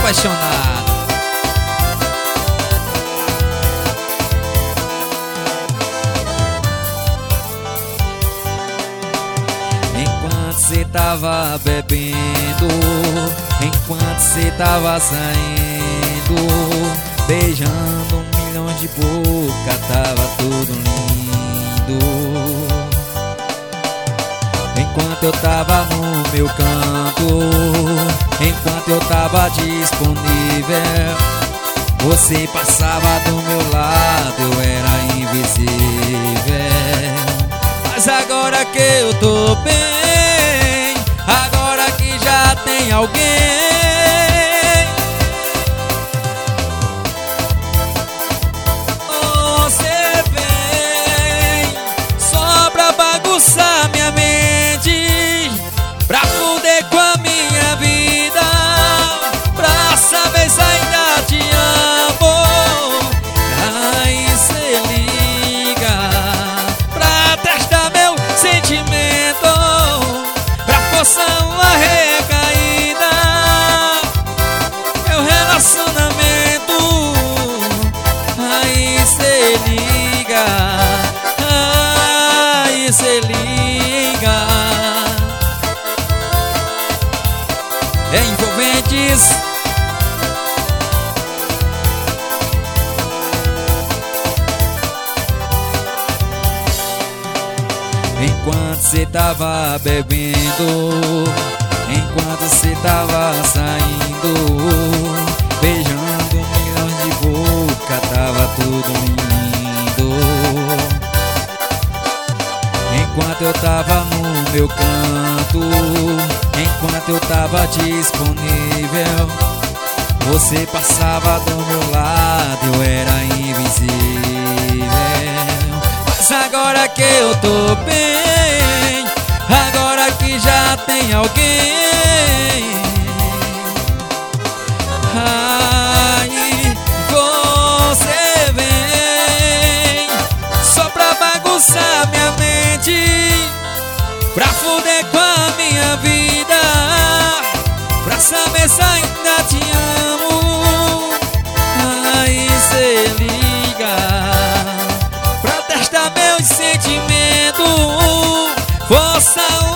apaixonado. Enquanto cê tava bebendo, enquanto cê tava saindo, beijando milhões de boca, tava tudo lindo. Enquanto eu tava no meu canto, enquanto eu tava disponível, você passava do meu lado, eu era invisível. Mas agora que eu tô bem, agora que já tem alguém, você vem só pra bagunçar minha mente, pra fuder com a minha vida, pra saber se ainda te amo. Aí cê liga pra testar meu sentimento, pra forçar uma recaída, meu relacionamento. Aí cê liga, aí cê liga. Envolventes. Enquanto cê tava bebendo, enquanto cê tava saindo, beijando milhões de boca, tava tudo lindo. Enquanto eu tava no meu canto, enquanto eu tava disponível, você passava do meu lado, eu era invisível. Mas agora que eu tô bem, agora que já tem alguém, aí você vem só pra bagunçar minha mente, pra fuder com a minha vida, pra saber se ainda te amo. Aí cê liga pra testar meus sentimentos, força